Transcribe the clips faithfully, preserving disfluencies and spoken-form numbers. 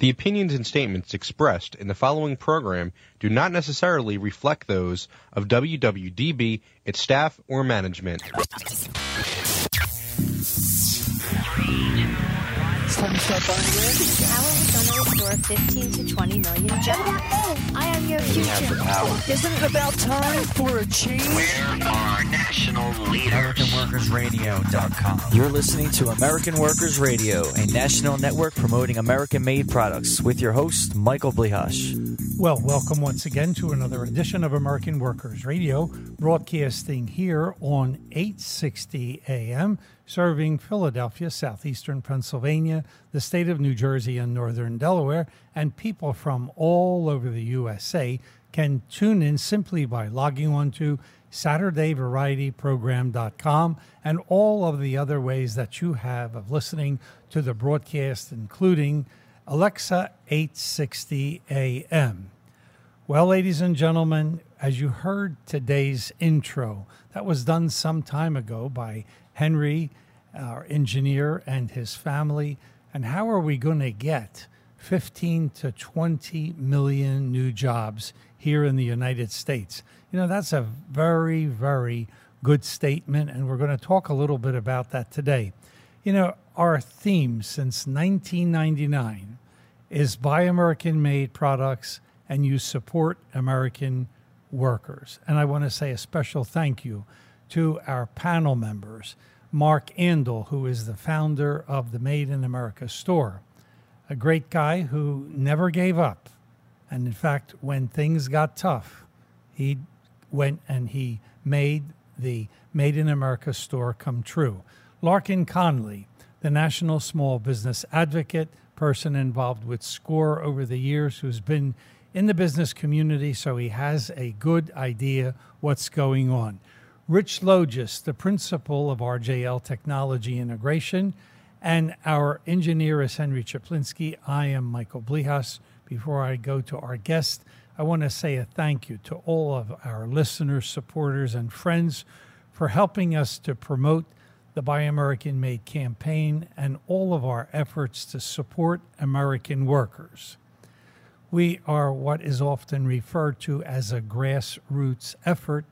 The opinions and statements expressed in the following program do not necessarily reflect those of W W D B, its staff, or management. Time to start buying it. Power is going to restore fifteen to twenty million jobs. I am your future. We have the power. Isn't it about time for a change? Where are our national leaders? American Workers Radio dot com. You're listening to American Workers Radio, a national network promoting American-made products, with your host, Michael Blihash. Well, welcome once again to another edition of American Workers Radio, broadcasting here on eight sixty A M, serving Philadelphia, southeastern Pennsylvania, the state of New Jersey, and northern Delaware, and people from all over the U S A can tune in simply by logging on to Saturday Variety Program dot com and all of the other ways that you have of listening to the broadcast, including Alexa eight sixty A M. Well, ladies and gentlemen, as you heard today's intro, that was done some time ago by Henry, our engineer, and his family. And how are we going to get fifteen to twenty million new jobs here in the United States? You know, that's a very, very good statement, and we're going to talk a little bit about that today. You know, our theme since nineteen ninety-nine is buy American-made products and you support American workers. And I want to say a special thank you to our panel members, Mark Andel, who is the founder of the Made in America store, a great guy who never gave up. And in fact, when things got tough, he went and he made the Made in America store come true. Larkin Conley, the National Small Business Advocate, person involved with SCORE over the years, who's been in the business community, so he has a good idea what's going on. Rich Logis, the principal of R J L Technology Integration, and our engineer is Henry Chaplinsky. I am Michael Blihash. Before I go to our guest, I want to say a thank you to all of our listeners, supporters, and friends for helping us to promote the Buy American Made campaign and all of our efforts to support American workers. We are what is often referred to as a grassroots effort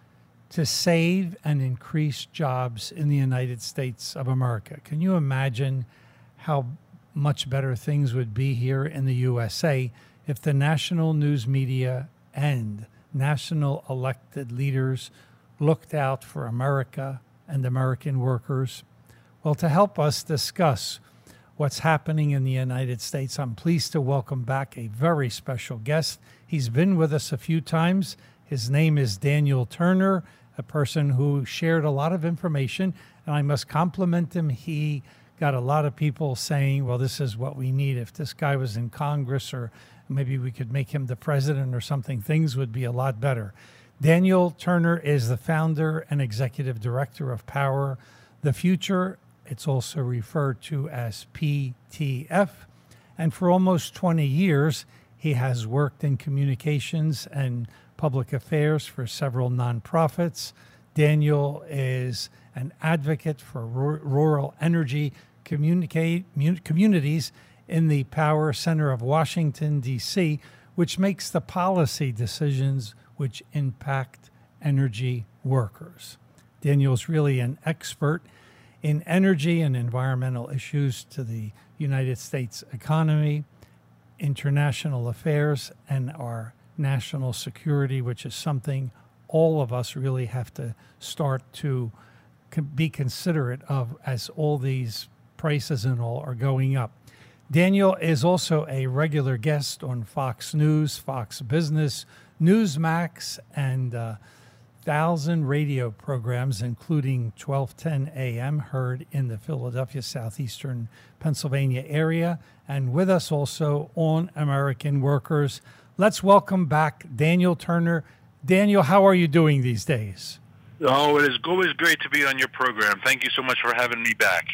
to save and increase jobs in the United States of America. Can you imagine how much better things would be here in the U S A if the national news media and national elected leaders looked out for America and American workers? Well, to help us discuss what's happening in the United States, I'm pleased to welcome back a very special guest. He's been with us a few times. His name is Daniel Turner, a person who shared a lot of information, and I must compliment him. He got a lot of people saying, well, this is what we need. If this guy was in Congress, or maybe we could make him the president or something, things would be a lot better. Daniel Turner is the founder and executive director of Power the Future. It's also referred to as P T F. And for almost twenty years, he has worked in communications and public affairs for several nonprofits. Daniel is an advocate for r- rural energy communicate, communities in the Power Center of Washington, D C, which makes the policy decisions which impact energy workers. Daniel's really an expert in energy and environmental issues to the United States economy, international affairs, and our national security, which is something all of us really have to start to be considerate of as all these prices and all are going up. Daniel is also a regular guest on Fox News, Fox Business, Newsmax, and uh, thousand radio programs, including twelve ten A M, heard in the Philadelphia, southeastern Pennsylvania area, and with us also on American Workers. Let's welcome back Daniel Turner. Daniel, how are you doing these days? Oh, it is always great to be on your program. Thank you so much for having me back.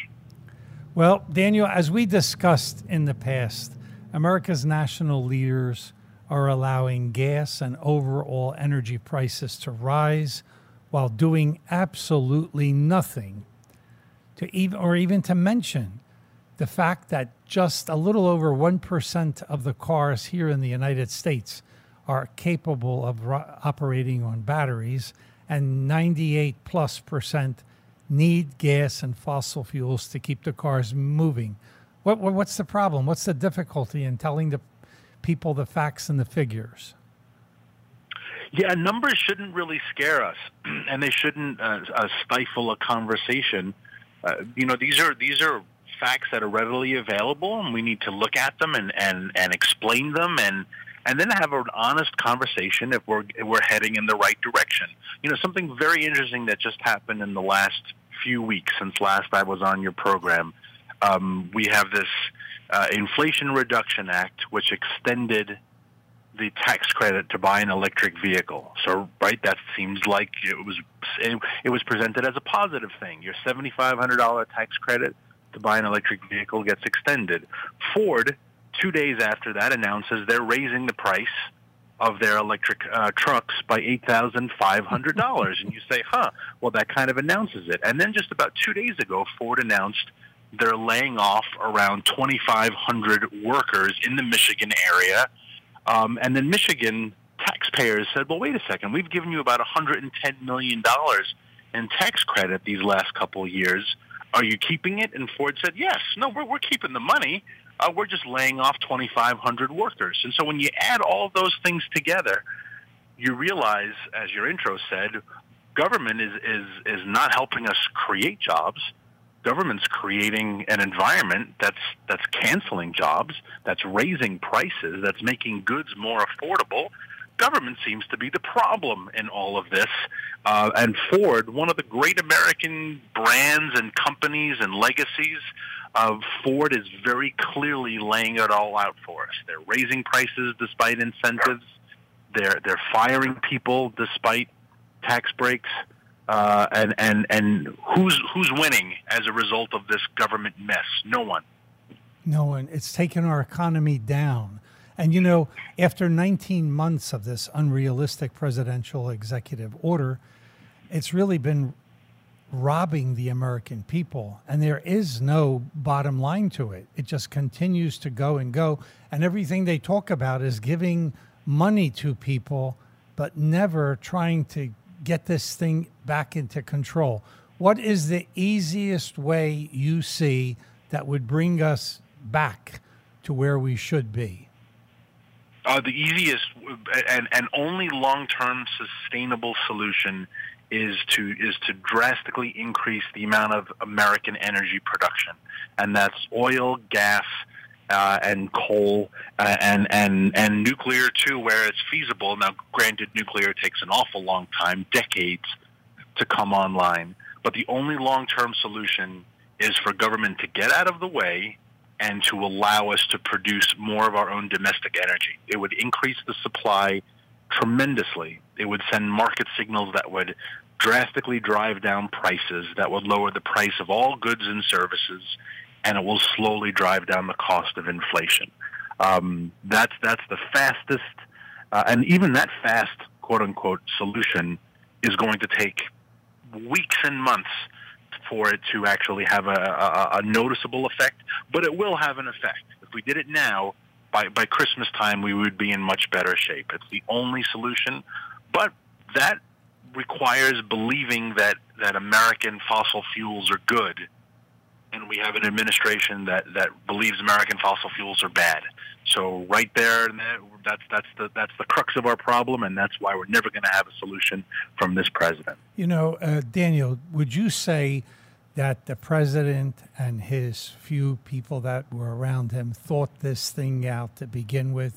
Well, Daniel, as we discussed in the past, America's national leaders are allowing gas and overall energy prices to rise while doing absolutely nothing to even, or even to mention the fact that just a little over one percent of the cars here in the United States are capable of ro- operating on batteries, and ninety-eight plus percent need gas and fossil fuels to keep the cars moving. What, what what's the problem? What's the difficulty in telling the people the facts and the figures? Yeah, numbers shouldn't really scare us, and they shouldn't uh, uh, stifle a conversation. Uh, you know, these are these are facts that are readily available, and we need to look at them and, and, and explain them, and and then have an honest conversation if we're if we're heading in the right direction. You know, something very interesting that just happened in the last few weeks since last I was on your program. Um, we have this uh, Inflation Reduction Act, which extended the tax credit to buy an electric vehicle. So, right, that seems like it was it, it was presented as a positive thing. Your seventy-five hundred dollars tax credit to buy an electric vehicle gets extended. Ford, two days after that, announces they're raising the price of their electric uh, trucks by eight thousand five hundred dollars. And you say, huh, well, that kind of announces it. And then just about two days ago, Ford announced they're laying off around twenty-five hundred workers in the Michigan area. Um, and then Michigan taxpayers said, well, wait a second, we've given you about one hundred ten million dollars in tax credit these last couple of years. Are you keeping it? And Ford said, yes. No, we're, we're keeping the money. Uh, we're just laying off twenty-five hundred workers. And so when you add all of those things together, you realize, as your intro said, government is, is, is not helping us create jobs. Government's creating an environment that's that's canceling jobs, that's raising prices, that's making goods more affordable. Government seems to be the problem in all of this. Uh, and Ford, one of the great American brands and companies and legacies, uh, Ford is very clearly laying it all out for us. They're raising prices despite incentives. They're they're firing people despite tax breaks. Uh, and, and, and who's who's winning as a result of this government mess? No one. No one. It's taken our economy down. And, you know, after nineteen months of this unrealistic presidential executive order, it's really been robbing the American people. And there is no bottom line to it. It just continues to go and go. And everything they talk about is giving money to people, but never trying to get this thing back into control. What is the easiest way you see that would bring us back to where we should be? Uh, the easiest and, and only long-term sustainable solution is to is to drastically increase the amount of American energy production, and that's oil, gas, Uh, and coal, uh, and, and, and nuclear, too, where it's feasible. Now, granted, nuclear takes an awful long time, decades, to come online. But the only long-term solution is for government to get out of the way and to allow us to produce more of our own domestic energy. It would increase the supply tremendously. It would send market signals that would drastically drive down prices, that would lower the price of all goods and services, and it will slowly drive down the cost of inflation. Um, that's that's the fastest, uh, and even that fast, quote-unquote, solution is going to take weeks and months for it to actually have a, a, a noticeable effect, but it will have an effect. If we did it now, by, by Christmas time, we would be in much better shape. It's the only solution, but that requires believing that, that American fossil fuels are good, and we have an administration that, that believes American fossil fuels are bad. So right there, that's that's the that's the crux of our problem, and that's why we're never going to have a solution from this president. You know, uh, Daniel, would you say that the president and his few people that were around him thought this thing out to begin with?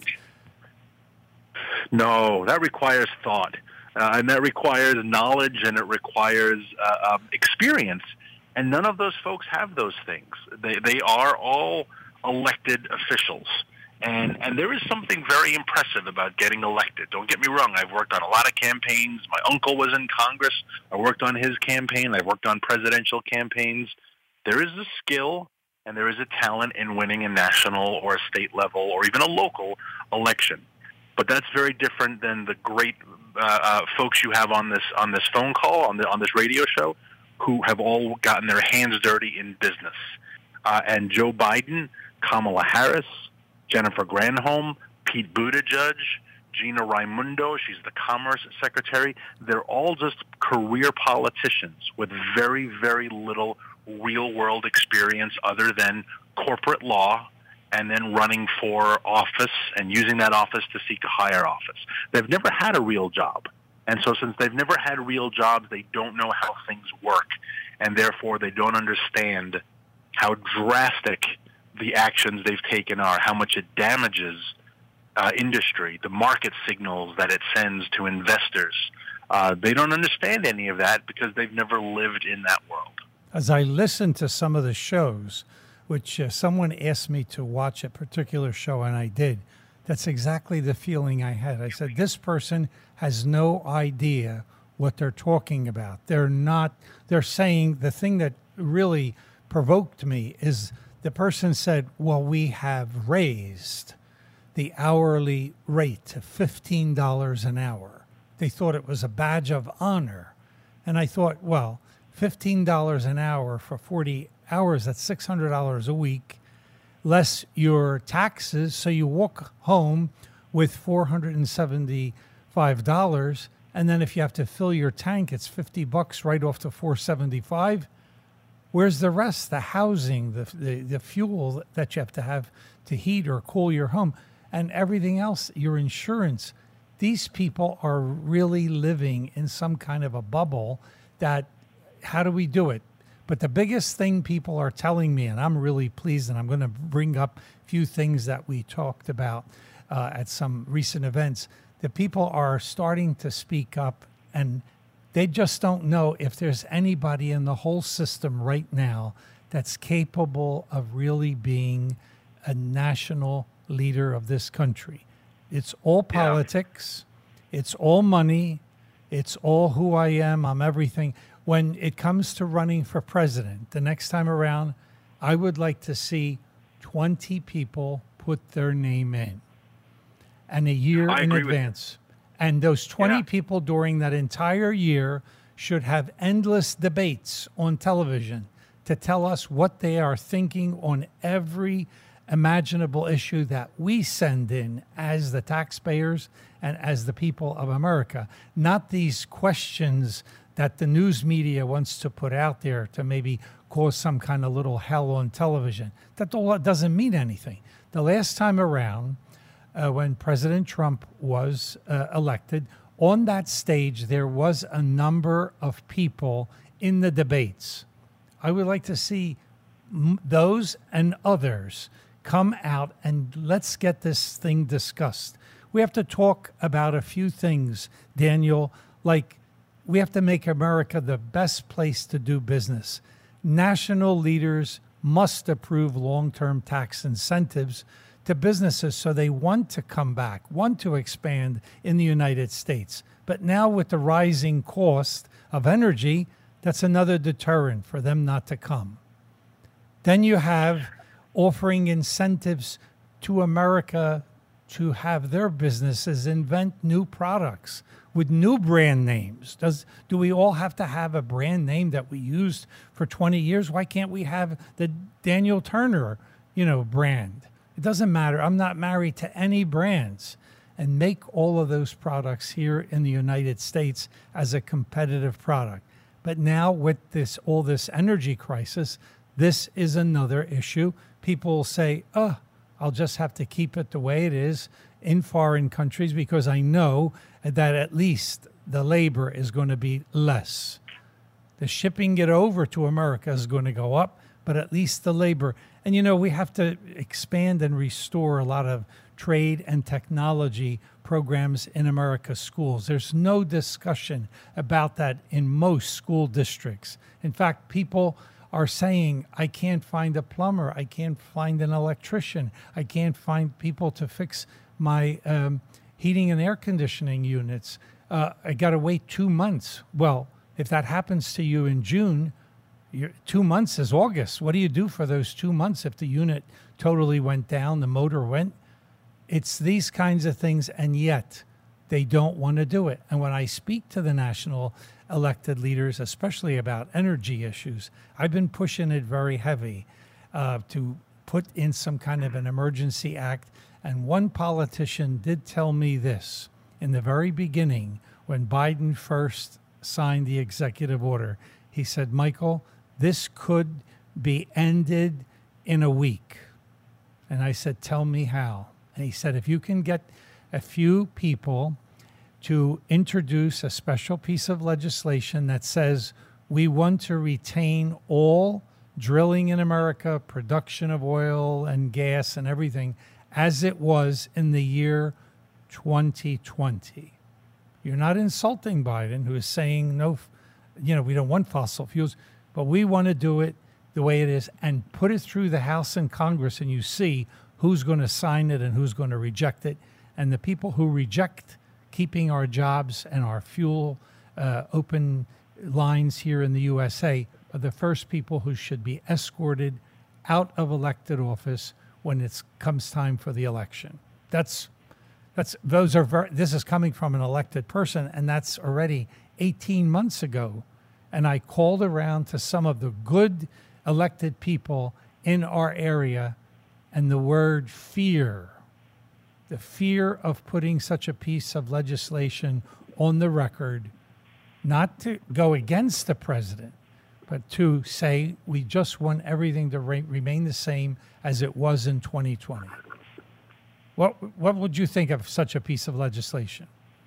No, that requires thought, uh, and that requires knowledge, and it requires uh, um, experience. And none of those folks have those things. They they are all elected officials. And and there is something very impressive about getting elected. Don't get me wrong. I've worked on a lot of campaigns. My uncle was in Congress. I worked on his campaign. I've worked on presidential campaigns. There is a skill and there is a talent in winning a national or a state level or even a local election. But that's very different than the great uh, uh, folks you have on this on this phone call, on the on this radio show, who have all gotten their hands dirty in business. Uh, and Joe Biden, Kamala Harris, Jennifer Granholm, Pete Buttigieg, Gina Raimondo, she's the Commerce Secretary. They're all just career politicians with very, very little real-world experience other than corporate law and then running for office and using that office to seek a higher office. They've never had a real job. And so since they've never had real jobs, they don't know how things work. And therefore, they don't understand how drastic the actions they've taken are, how much it damages uh, industry, the market signals that it sends to investors. Uh, they don't understand any of that because they've never lived in that world. As I listened to some of the shows, which uh, someone asked me to watch a particular show, and I did, that's exactly the feeling I had. I said, this person has no idea what they're talking about. They're not, they're saying, the thing that really provoked me is the person said, well, we have raised the hourly rate to fifteen dollars an hour. They thought it was a badge of honor. And I thought, well, fifteen dollars an hour for forty hours, that's six hundred dollars a week, less your taxes. So you walk home with four hundred seventy-five dollars. And then if you have to fill your tank, it's fifty bucks right off to four seventy-five. Where's the rest? The housing, the, the the fuel that you have to have to heat or cool your home, and everything else, your insurance. These people are really living in some kind of a bubble that, how do we do it? But the biggest thing people are telling me, and I'm really pleased, and I'm going to bring up a few things that we talked about uh, at some recent events, that people are starting to speak up, and they just don't know if there's anybody in the whole system right now that's capable of really being a national leader of this country. It's all politics. Yeah. It's all money. It's all who I am. I'm everything. When it comes to running for president, the next time around, I would like to see twenty people put their name in, and a year I in agree with advance. And those twenty Yeah. people during that entire year should have endless debates on television to tell us what they are thinking on every imaginable issue that we send in as the taxpayers and as the people of America, not these questions that the news media wants to put out there to maybe cause some kind of little hell on television. That all doesn't mean anything. The last time around, uh, when President Trump was uh, elected, on that stage, there was a number of people in the debates. I would like to see m- those and others come out and let's get this thing discussed. We have to talk about a few things, Daniel, like we have to make America the best place to do business. National leaders must approve long-term tax incentives to businesses so they want to come back, want to expand in the United States. But now with the rising cost of energy, that's another deterrent for them not to come. Then you have offering incentives to America to have their businesses invent new products with new brand names. Does do we all have to have a brand name that we used for twenty years? Why can't we have the Daniel Turner, you know, brand? It doesn't matter. I'm not married to any brands. And make all of those products here in the United States as a competitive product. But now with this all this energy crisis, this is another issue. People will say, oh, I'll just have to keep it the way it is in foreign countries because I know that at least the labor is going to be less. The shipping it over to America is going to go up, but at least the labor. And, you know, we have to expand and restore a lot of trade and technology programs in America's schools. There's no discussion about that in most school districts. In fact, people are saying, I can't find a plumber, I can't find an electrician, I can't find people to fix my um, heating and air conditioning units. Uh, I got to wait two months. Well, if that happens to you in June, your two months is August. What do you do for those two months if the unit totally went down, the motor went? It's these kinds of things, and yet they don't want to do it. And when I speak to the national elected leaders, especially about energy issues, I've been pushing it very heavy. uh, to put in some kind of an emergency act. And one politician did tell me this in the very beginning when Biden first signed the executive order. He said, Michael, this could be ended in a week. And I said, tell me how. And he said, if you can get a few people to introduce a special piece of legislation that says we want to retain all drilling in America, production of oil and gas and everything as it was in the year twenty twenty. You're not insulting Biden, who is saying, no, you know, we don't want fossil fuels, but we want to do it the way it is and put it through the House and Congress, and you see who's going to sign it and who's going to reject it. And the people who reject keeping our jobs and our fuel uh, open lines here in the U S A are the first people who should be escorted out of elected office when it comes time for the election. That's that's those are very, this is coming from an elected person, and that's already eighteen months ago. And I called around to some of the good elected people in our area, and the word fear, the fear of putting such a piece of legislation on the record, not to go against the president, but to say we just want everything to re- remain the same as it was in twenty twenty. What what would you think of such a piece of legislation?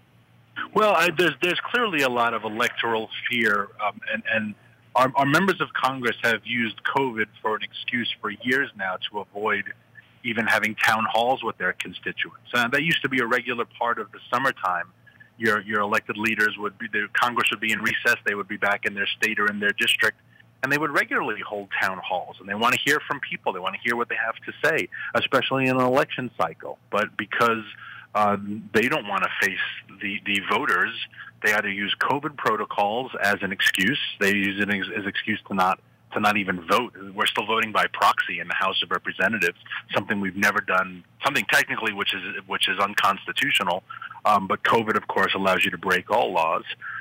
Well, I, there's there's clearly a lot of electoral fear, um, and and our, our members of Congress have used COVID for an excuse for years now to avoid even having town halls with their constituents. Uh, that used to be a regular part of the summertime. Your your elected leaders would be, the Congress would be in recess. They would be back in their state or in their district, and they would regularly hold town halls. And they want to hear from people. They want to hear what they have to say, especially in an election cycle. But because uh, they don't want to face the, the voters, they either use COVID protocols as an excuse. They use it as an excuse to not to not even vote. We're still voting by proxy in the House of Representatives, something we've never done, something technically which is which is unconstitutional. Um, but COVID, of course, allows you to break all laws.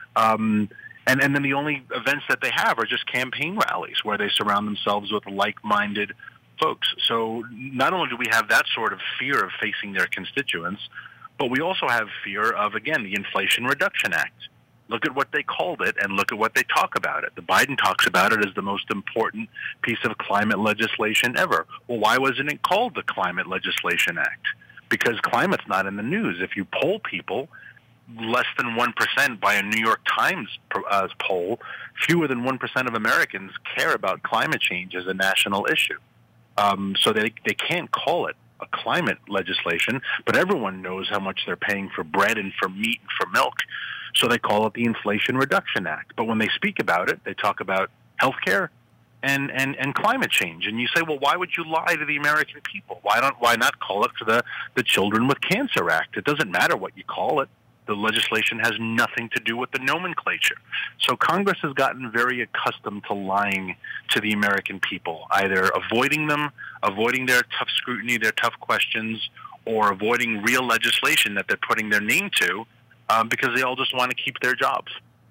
Um, and, and then the only events that they have are just campaign rallies where they surround themselves with like-minded folks. So not only do we have that sort of fear of facing their constituents, but we also have fear of, again, the Inflation Reduction Act. Look at what they called it and look at what they talk about it. The Biden talks about it as the most important piece of climate legislation ever. Well, why wasn't it called the Climate Legislation Act? Because climate's not in the news. If you poll people, less than one percent by a New York Times uh, poll, fewer than one percent of Americans care about climate change as a national issue. Um, so they, they can't call it a climate legislation, but everyone knows how much they're paying for bread and for meat and for milk. So they call it the Inflation Reduction Act. But when they speak about it, they talk about health care and, and, and climate change. And you say, well, why would you lie to the American people? Why don't why not call it the, the Children with Cancer Act? It doesn't matter what you call it. The legislation has nothing to do with the nomenclature. So Congress has gotten very accustomed to lying to the American people, either avoiding them, avoiding their tough scrutiny, their tough questions, or avoiding real legislation that they're putting their name to, Um, because they all just want to keep their jobs.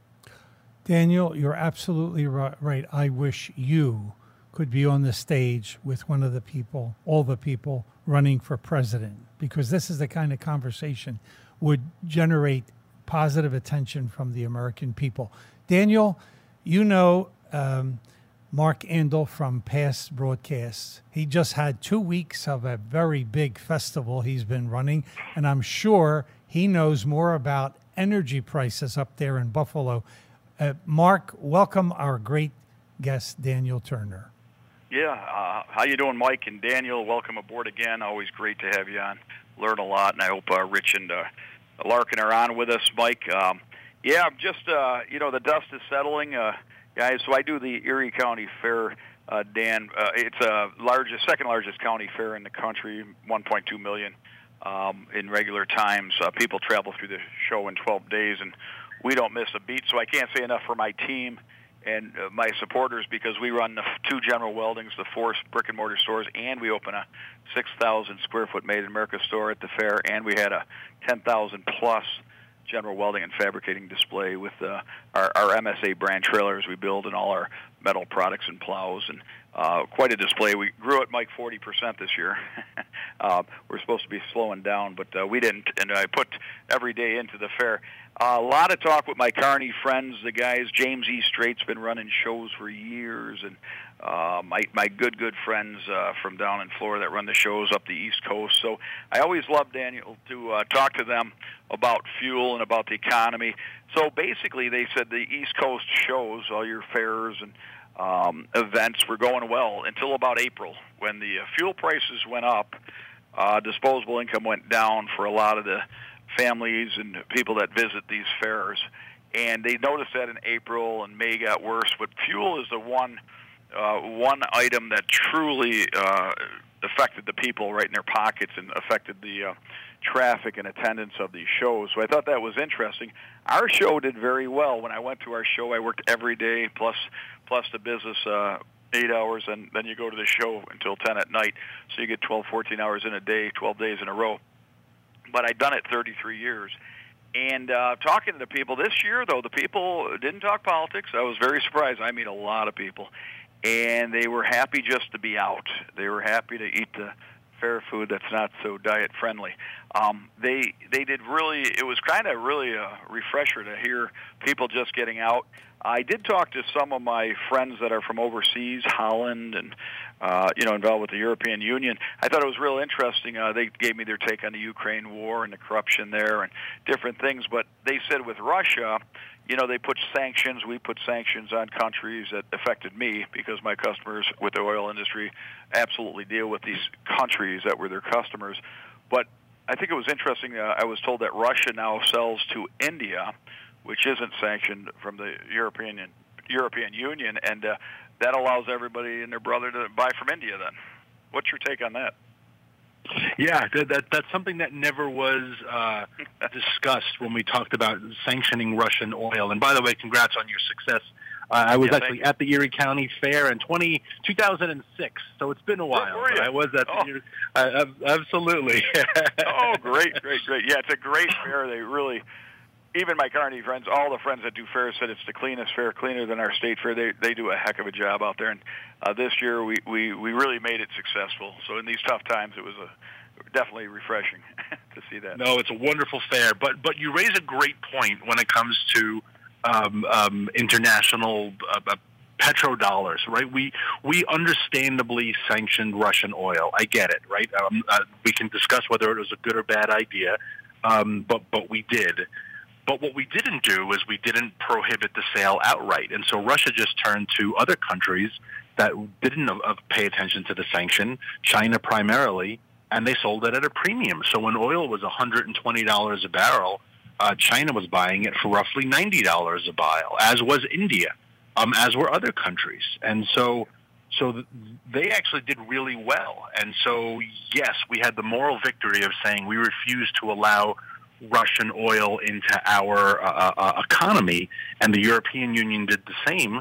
Daniel, you're absolutely right. I wish you could be on the stage with one of the people, all the people running for president, because this is the kind of conversation would generate positive attention from the American people. Daniel, you know um, Mark Andel from past broadcasts. He just had two weeks of a very big festival he's been running, and I'm sure he knows more about energy prices up there in Buffalo. Uh, Mark, welcome our great guest, Daniel Turner. Yeah, uh, how you doing, Mike? And Daniel, welcome aboard again. Always great to have you on. Learn a lot, and I hope uh, Rich and uh, Larkin are on with us, Mike. Um, yeah, just, uh, you know, the dust is settling. Uh, guys, so I do the Erie County Fair, uh, Dan. Uh, it's a largest, second largest county fair in the country, one point two million. Um, in regular times. Uh, people travel through the show in twelve days, and we don't miss a beat. So I can't say enough for my team and uh, my supporters, because we run the two General Weldings, the four brick-and-mortar stores, and we open a six thousand square foot Made in America store at the fair, and we had a ten thousand plus General Welding and Fabricating display with uh, our, our M S A brand trailers we build and all our metal products and plows. And uh, quite a display. We grew it, Mike, forty percent this year. uh, we're supposed to be slowing down, but uh, we didn't, and I put every day into the fair. Uh, a lot of talk with my Kearney friends, the guys. James E. Straight's been running shows for years, and uh, my my good good friends uh, from down in Florida that run the shows up the East Coast. So I always love, Daniel, to uh, talk to them about fuel and about the economy. So basically, they said the East Coast shows, all your fairs and um, events, were going well until about April, when the uh, fuel prices went up. Uh, disposable income went down for a lot of the families and people that visit these fairs, and they noticed that in April, and May got worse. But fuel is the one uh, one item that truly uh, affected the people right in their pockets and affected the uh, traffic and attendance of these shows. So I thought that was interesting. Our show did very well. When I went to our show, I worked every day plus plus the business uh, eight hours, and then you go to the show until ten at night, so you get twelve, fourteen hours in a day, twelve days in a row. But I'd done it thirty-three years. And uh, talking to the people this year, though, the people didn't talk politics. I was very surprised. I meet a lot of people. And they were happy just to be out. They were happy to eat the fair food that's not so diet-friendly. Um, they they did really, it was kind of really a refresher to hear people just getting out. I did talk to some of my friends that are from overseas, Holland, and uh, you know, involved with the European Union. I thought it was real interesting. Uh, they gave me their take on the Ukraine war and the corruption there and different things. But they said with Russia, you know, they put sanctions. We put sanctions on countries that affected me because my customers with the oil industry absolutely deal with these countries that were their customers. But I think it was interesting. Uh, I was told that Russia now sells to India, which isn't sanctioned from the European European Union, and uh, that allows everybody and their brother to buy from India then. What's your take on that? Yeah, that, that that's something that never was uh, discussed when we talked about sanctioning Russian oil. And by the way, congrats on your success. Uh, I was yeah, actually at the Erie County Fair in twenty, two thousand six, so it's been a while. Where were you? I was at the oh. Erie, uh, absolutely. Oh, great, great, great. Yeah, it's a great fair. They really... Even my Kearney friends, all the friends that do fairs said it's the cleanest fair, cleaner than our state fair. They they do a heck of a job out there, and uh, this year we, we, we really made it successful. So in these tough times, it was a, definitely refreshing to see that. No, it's a wonderful fair, but but you raise a great point when it comes to um, um, international uh, petrodollars, right? We we understandably sanctioned Russian oil. I get it, right? Um, uh, we can discuss whether it was a good or bad idea, um, but but we did. But what we didn't do is we didn't prohibit the sale outright. And so Russia just turned to other countries that didn't uh, pay attention to the sanction, China primarily, and they sold it at a premium. So when oil was one hundred twenty dollars a barrel, uh, China was buying it for roughly ninety dollars a barrel, as was India, um, as were other countries. And so so they actually did really well. And so, yes, we had the moral victory of saying we refuse to allow Russian oil into our uh, uh, economy, and the European Union did the same.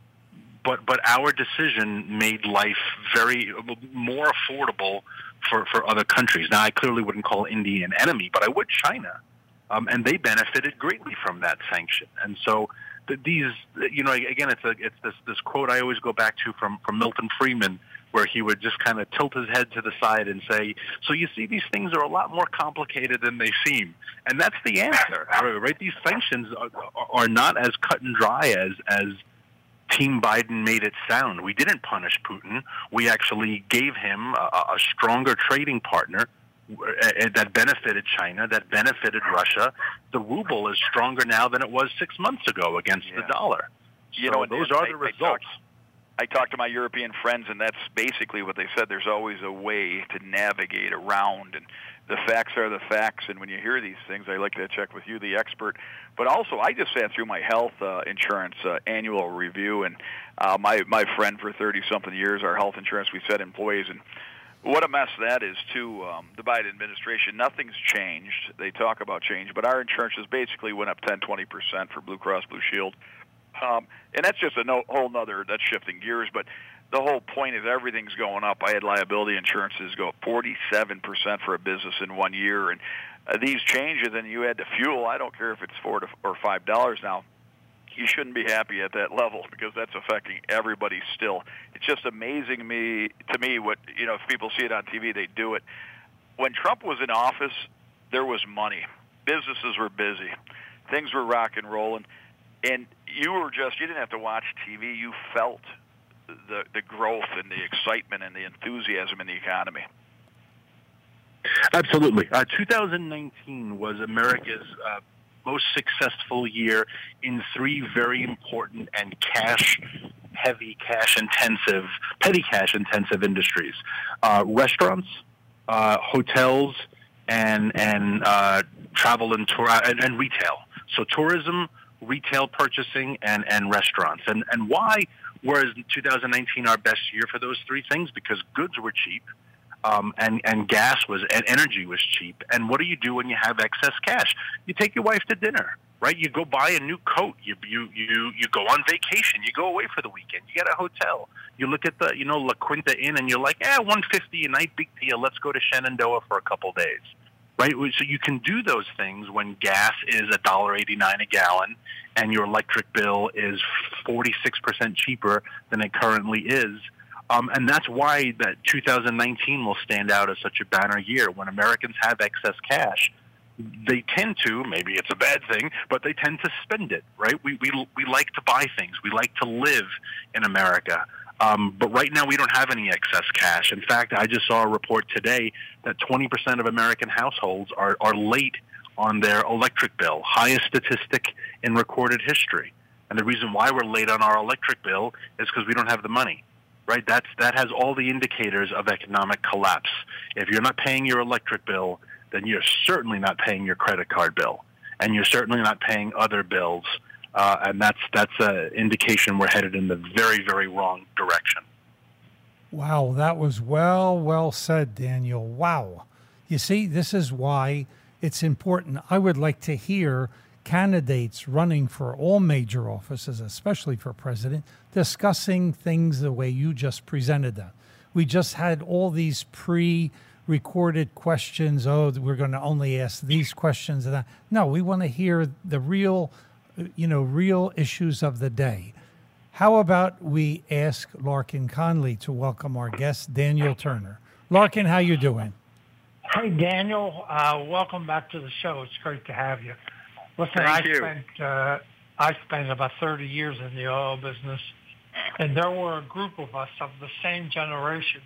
But but our decision made life very more affordable for, for other countries. Now, I clearly wouldn't call India an enemy, but I would China, um, and they benefited greatly from that sanction. And so the, these, you know, again, it's a it's this this quote I always go back to from from Milton Friedman, where he would just kind of tilt his head to the side and say, so you see, these things are a lot more complicated than they seem. And that's the answer, right? These sanctions are, are not as cut and dry as, as Team Biden made it sound. We didn't punish Putin. We actually gave him a, a stronger trading partner that benefited China, that benefited Russia. The ruble is stronger now than it was six months ago against yeah. the dollar. So you know, those and are I, the I results. Talked, I talked to my European friends, and that's basically what they said. There's always a way to navigate around, and the facts are the facts. And when you hear these things, I like to check with you, the expert. But also, I just sat through my health uh, insurance uh, annual review, and uh, my my friend for thirty-something years, our health insurance, we said employees, and what a mess that is, too. Um, the Biden administration, nothing's changed. They talk about change, but our insurances basically went up ten, twenty percent for Blue Cross Blue Shield. Um, and that's just a no, whole nother, that's shifting gears, but the whole point is everything's going up. I had liability insurances go up forty-seven percent for a business in one year, and uh, these changes, and you add the fuel, I don't care if it's four to, or five dollars now, you shouldn't be happy at that level because that's affecting everybody still. It's just amazing me to me what, you know, if people see it on T V, they do it. When Trump was in office, there was money. Businesses were busy. Things were rock and rolling. And you were just, you didn't have to watch T V. You felt the the growth and the excitement and the enthusiasm in the economy. Absolutely. Uh, two thousand nineteen was America's uh, most successful year in three very important and cash-heavy, cash-intensive, petty cash-intensive industries: uh, restaurants, uh, hotels, and and uh, travel and tour and, and retail. So tourism, retail purchasing, and and restaurants. And and why was two thousand nineteen our best year for those three things? Because goods were cheap. Um, and, and gas was, and energy was cheap. And what do you do when you have excess cash? You take your wife to dinner, right? You go buy a new coat. You, you, you, you go on vacation. You go away for the weekend. You get a hotel. You look at the, you know, La Quinta Inn and you're like, eh, one hundred fifty dollars a night, big deal. Let's go to Shenandoah for a couple days, right? So you can do those things when gas is one dollar eighty-nine a gallon and your electric bill is forty-six percent cheaper than it currently is. Um, and that's why that two thousand nineteen will stand out as such a banner year. When Americans have excess cash, they tend to, maybe it's a bad thing, but they tend to spend it, right? We we we like to buy things. We like to live in America. Um, but right now we don't have any excess cash. In fact, I just saw a report today that twenty percent of American households are, are late on their electric bill, highest statistic in recorded history. And the reason why we're late on our electric bill is because we don't have the money. Right, that's that has all the indicators of economic collapse. If you're not paying your electric bill, then you're certainly not paying your credit card bill, and you're certainly not paying other bills. Uh, and that's that's an indication we're headed in the very, very wrong direction. Wow, that was well, well said, Daniel. Wow. You see, this is why it's important. I would like to hear candidates running for all major offices, especially for president, discussing things the way you just presented them. We just had all these pre-recorded questions. Oh, we're going to only ask these questions and that. No, we want to hear the real, you know, real issues of the day. How about we ask Larkin Conley to welcome our guest, Daniel Turner. Larkin, how you doing? Hey, Daniel. Uh, welcome back to the show. It's great to have you. Listen, Thank I you. spent uh, I spent about thirty years in the oil business, and there were a group of us of the same generation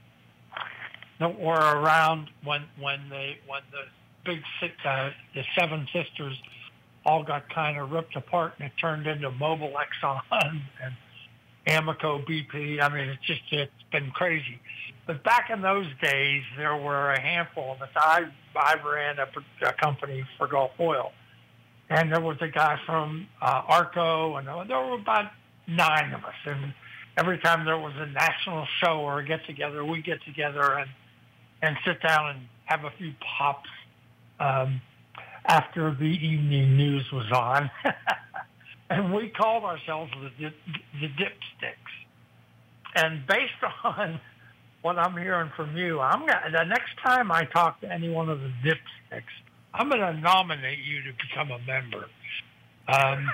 that were around when when they when the big six, uh, the seven sisters all got kind of ripped apart, and it turned into Mobil, Exxon, and Amoco, B P. I mean, it's just it's been crazy. But back in those days, there were a handful of us. I I ran a, a company for Gulf Oil. And there was a guy from uh, Arco, and there were about nine of us. And every time there was a national show or a get-together, we'd get together and, and sit down and have a few pops um, after the evening news was on. And we called ourselves the, dip, the Dipsticks. And based on what I'm hearing from you, I'm gonna, the next time I talk to any one of the Dipsticks, I'm going to nominate you to become a member. Um,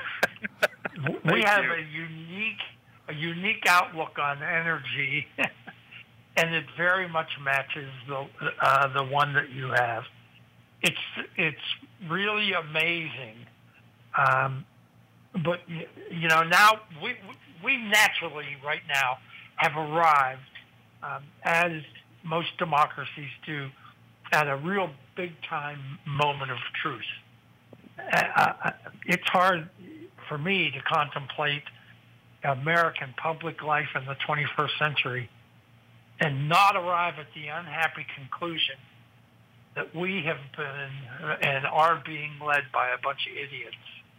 we have you. a unique, a unique outlook on energy, and it very much matches the uh, the one that you have. It's it's really amazing. Um, but you know, now we we naturally right now have arrived, um, as most democracies do, at a real big-time moment of truth. Uh, it's hard for me to contemplate American public life in the twenty-first century and not arrive at the unhappy conclusion that we have been and are being led by a bunch of idiots.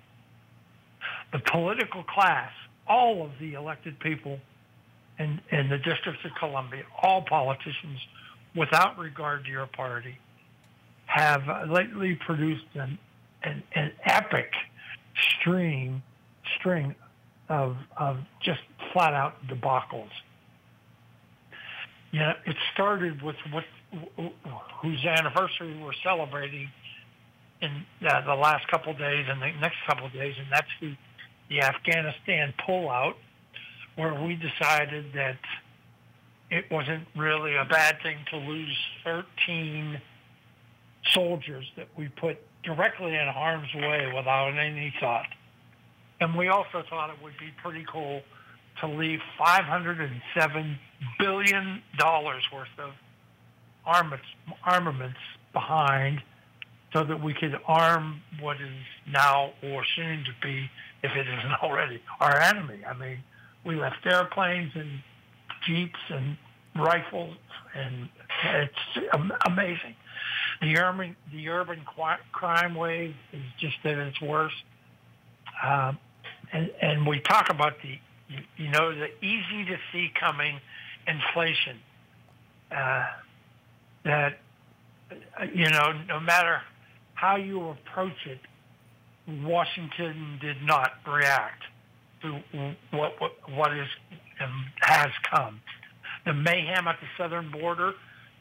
The political class, all of the elected people in, in the District of Columbia, all politicians, without regard to your party, have lately produced an, an, an epic stream, string of, of just flat-out debacles. You know, it started with what, whose anniversary we're celebrating in uh, the last couple of days and the next couple of days, and that's the the Afghanistan pullout, where we decided that it wasn't really a bad thing to lose thirteen soldiers that we put directly in harm's way without any thought. And we also thought it would be pretty cool to leave five hundred seven billion dollars worth of armaments, armaments behind so that we could arm what is now or soon to be, if it isn't already, our enemy. I mean, we left airplanes and jeeps and rifles, and it's amazing. The urban, the urban crime wave is just at its worst. Um, and, and we talk about the, you know, the easy to see coming inflation. Uh, that, you know, no matter how you approach it, Washington did not react to what what, what is um, has come. The mayhem at the southern border.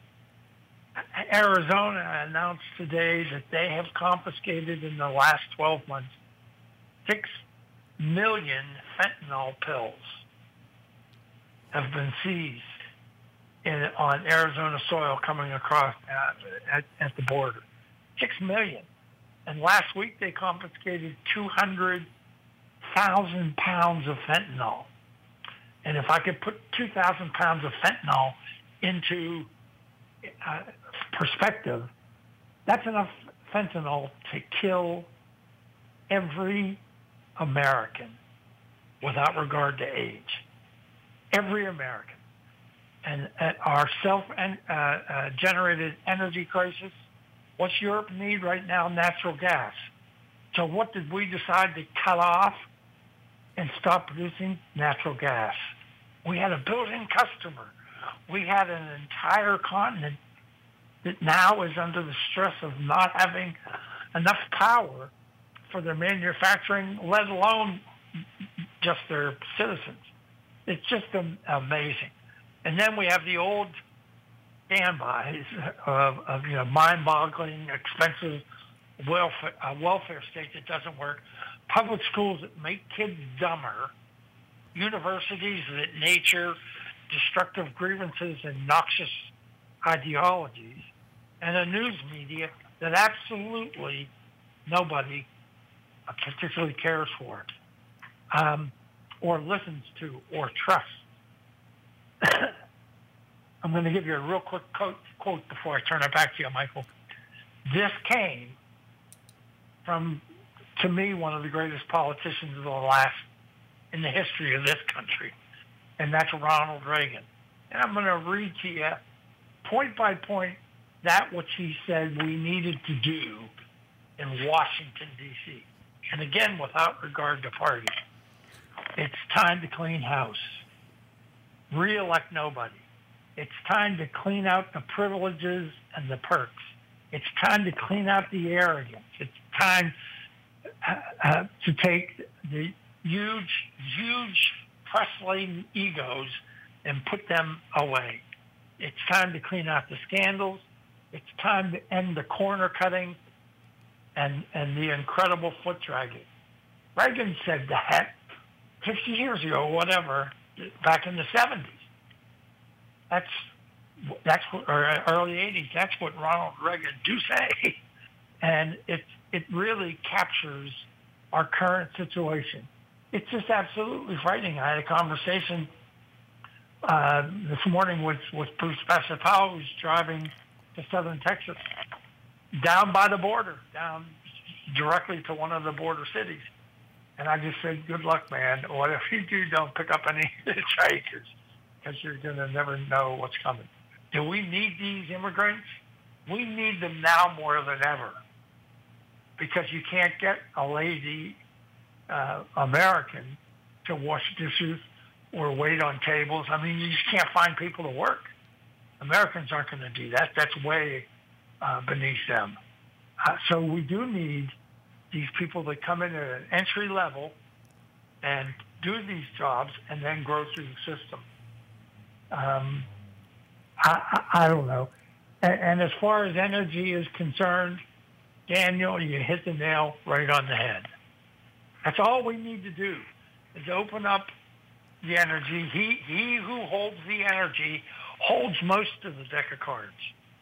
Arizona announced today that they have confiscated in the last twelve months six million fentanyl pills have been seized in, on Arizona soil coming across uh, at, at the border. Six million. And last week they confiscated two hundred thousand pounds of fentanyl. And if I could put two thousand pounds of fentanyl into uh, perspective, that's enough fentanyl to kill every American without regard to age. Every American. And at our self-generated uh, uh, energy crisis, what's Europe need right now? Natural gas. So what did we decide to cut off and stop producing? Natural gas. We had a built-in customer. We had an entire continent that now is under the stress of not having enough power for their manufacturing, let alone just their citizens. It's just amazing. And then we have the old standbys of, of you know, mind-boggling, expensive welfare, uh, welfare state that doesn't work, public schools that make kids dumber, universities that nature destructive grievances and noxious ideologies, and a news media that absolutely nobody particularly cares for, um, or listens to, or trusts. I'm going to give you a real quick quote, quote before I turn it back to you, Michael. This came from, to me, one of the greatest politicians of the last, in the history of this country, and that's Ronald Reagan. And I'm going to read to you, point by point, that which he said we needed to do in Washington, D C And again, without regard to party. It's time to clean house. Re-elect nobody. It's time to clean out the privileges and the perks. It's time to clean out the arrogance. It's time uh, uh, to take the huge, huge press-laden egos and put them away. It's time to clean out the scandals. It's time to end the corner cutting and, and the incredible foot dragging. Reagan said that fifty years ago, whatever, back in the seventies. That's that's what, or early eighties. That's what Ronald Reagan do say, and it it really captures our current situation. It's just absolutely frightening. I had a conversation uh, this morning with with Bruce Pasapau, who's driving to southern Texas, down by the border, down directly to one of the border cities, and I just said, "Good luck, man. Whatever you do, don't pick up any hitchhikers, because you're going to never know what's coming." Do we need these immigrants? We need them now more than ever, because you can't get a lazy uh, American to wash dishes or wait on tables. I mean, you just can't find people to work. Americans aren't going to do that. That's way uh, beneath them. Uh, so we do need these people that come in at an entry level and do these jobs and then grow through the system. Um, I, I, I don't know. And, and as far as energy is concerned, Daniel, you hit the nail right on the head. That's all we need to do is open up the energy. He he who holds the energy holds most of the deck of cards.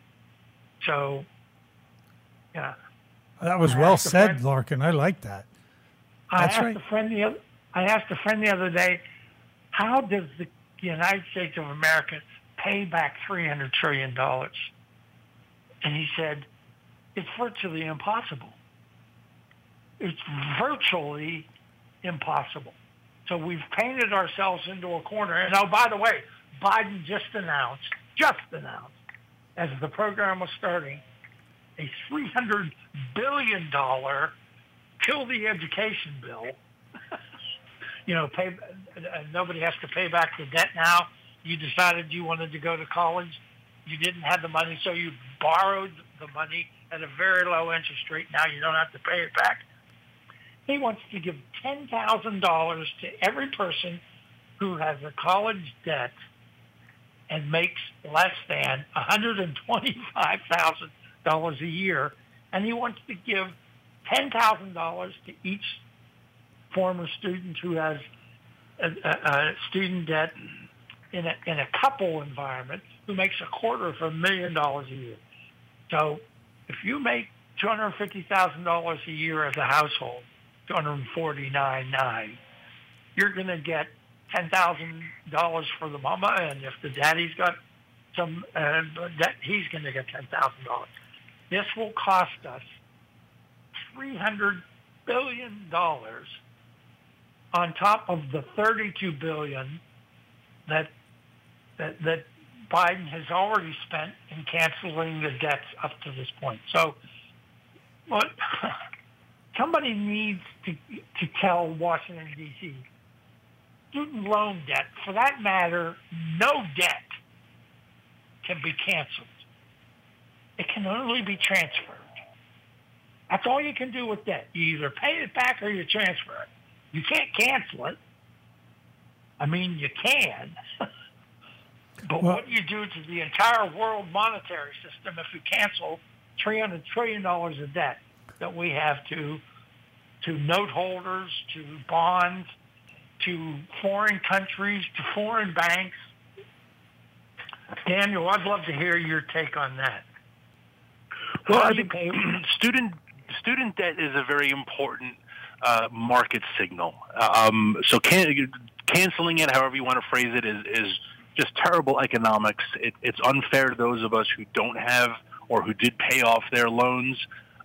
So, yeah. That was I well asked a said, friend- Larkin. I like that. I That's asked right. a friend the other, I asked a friend the other day, how does the United States of America pay back three hundred trillion dollars? And he said, it's virtually impossible. It's virtually impossible. So we've painted ourselves into a corner. And oh, by the way, Biden just announced, just announced, as the program was starting, a three hundred billion dollars kill the education bill. You know, pay, uh, nobody has to pay back the debt now. You decided you wanted to go to college. You didn't have the money, so you borrowed the money at a very low interest rate. Now you don't have to pay it back. He wants to give ten thousand dollars to every person who has a college debt and makes less than one hundred twenty-five thousand dollars a year. And he wants to give ten thousand dollars to each former student who has a, a, a student debt in a, in a couple environment who makes a quarter of a million dollars a year. So if you make two hundred fifty thousand dollars a year as a household, two hundred forty-nine thousand nine hundred, you're going to get ten thousand dollars for the mama, and if the daddy's got some uh, debt, he's going to get ten thousand dollars. This will cost us three hundred billion dollars on top of the thirty-two billion dollars that, that, that Biden has already spent in canceling the debts up to this point. So what, somebody needs to, to tell Washington, D C, student loan debt, for that matter, no debt can be canceled. It can only be transferred. That's all you can do with debt. You either pay it back or you transfer it. You can't cancel it. I mean, you can. But Well- what do you do to the entire world monetary system if you cancel three hundred trillion dollars of debt that we have to to note holders, to bonds, to foreign countries, to foreign banks? Daniel, I'd love to hear your take on that. Well, How I do you think pay- student student debt is a very important uh, market signal. Um, so can, canceling it, however you want to phrase it, is, is just terrible economics. It, it's unfair to those of us who don't have or who did pay off their loans.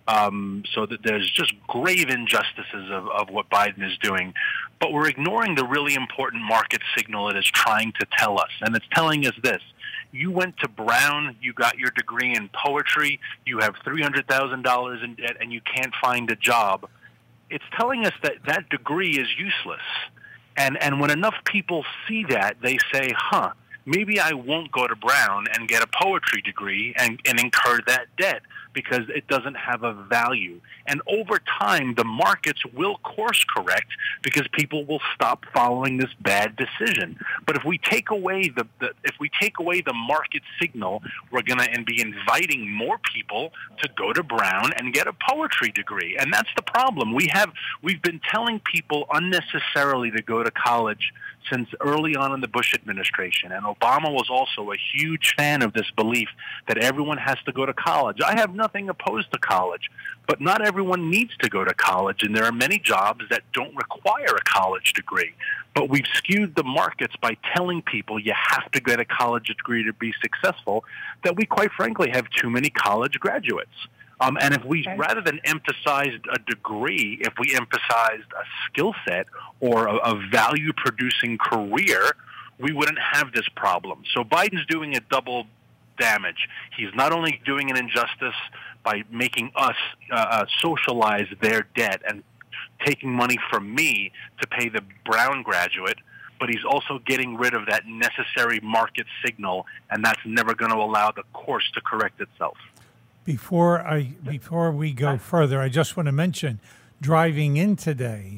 Um, so that there's just grave injustices of, of what Biden is doing. But we're ignoring the really important market signal it is trying to tell us. And it's telling us this. You went to Brown, you got your degree in poetry, you have three hundred thousand dollars in debt, and you can't find a job. It's telling us that that degree is useless. And, and when enough people see that, they say, huh, maybe I won't go to Brown and get a poetry degree and, and incur that debt because it doesn't have a value. And over time, the markets will course correct because people will stop following this bad decision. But if we take away the, the if we take away the market signal, we're going to be inviting more people to go to Brown and get a poetry degree. And that's the problem. We have we've been telling people unnecessarily to go to college since early on in the Bush administration. And Obama was also a huge fan of this belief that everyone has to go to college. I have nothing opposed to college, but not everyone needs to go to college, and there are many jobs that don't require a college degree. But we've skewed the markets by telling people you have to get a college degree to be successful, that we quite frankly have too many college graduates. Um, and if we, rather than emphasize a degree, if we emphasized a skill set or a, a value-producing career, we wouldn't have this problem. So Biden's doing a double damage. He's not only doing an injustice by making us uh, socialize their debt and taking money from me to pay the Brown graduate, but he's also getting rid of that necessary market signal, and that's never going to allow the course to correct itself. Before I before we go further, I just want to mention, driving in today,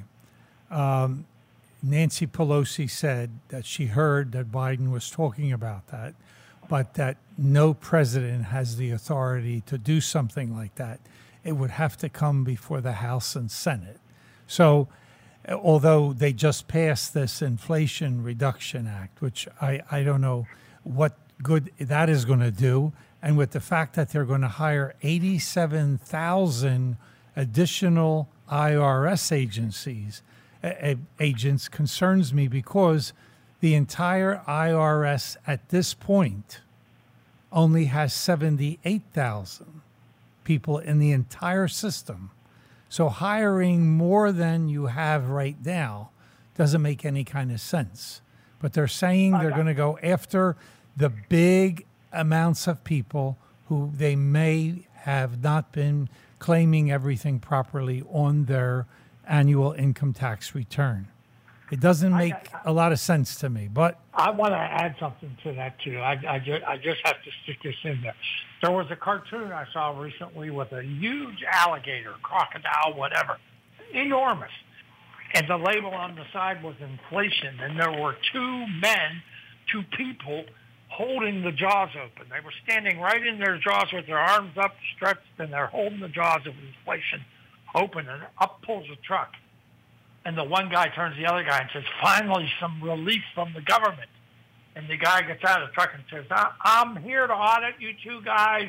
um, Nancy Pelosi said that she heard that Biden was talking about that, but that no president has the authority to do something like that. It would have to come before the House and Senate. So although they just passed this Inflation Reduction Act, which I, I don't know what good that is going to do. And with the fact that they're going to hire eighty-seven thousand additional I R S agencies, uh, agents concerns me, because the entire I R S at this point only has seventy-eight thousand people in the entire system. So hiring more than you have right now doesn't make any kind of sense. But they're saying they're going to go after the big amounts of people who they may have not been claiming everything properly on their annual income tax return. It doesn't make I, I, a lot of sense to me, but I want to add something to that too. I, I, just, I just have to stick this in there. There was a cartoon I saw recently with a huge alligator, crocodile, whatever, enormous. And the label on the side was inflation. And there were two men, two people holding the jaws open. They were standing right in their jaws with their arms upstretched, and they're holding the jaws of inflation open, and up pulls a truck. And the one guy turns to the other guy and says, finally, some relief from the government. And the guy gets out of the truck and says, I'm here to audit you two guys.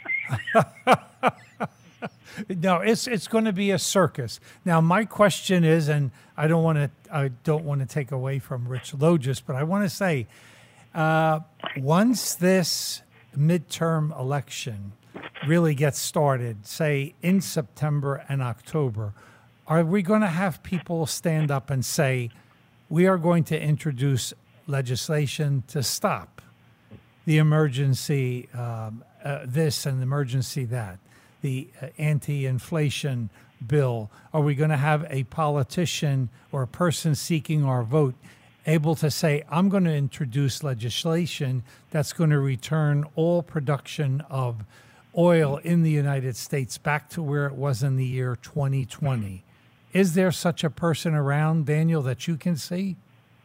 No, it's it's going to be a circus. Now, my question is, and I don't want to I don't want to take away from Rich Logis, but I want to say, uh, once this midterm election really gets started, say in September and October, are we going to have people stand up and say, we are going to introduce legislation to stop the emergency um, uh, this and emergency that, the uh, anti-inflation bill? Are we going to have a politician or a person seeking our vote able to say, I'm going to introduce legislation that's going to return all production of oil in the United States back to where it was in the year twenty twenty? Is there such a person around, Daniel, that you can see?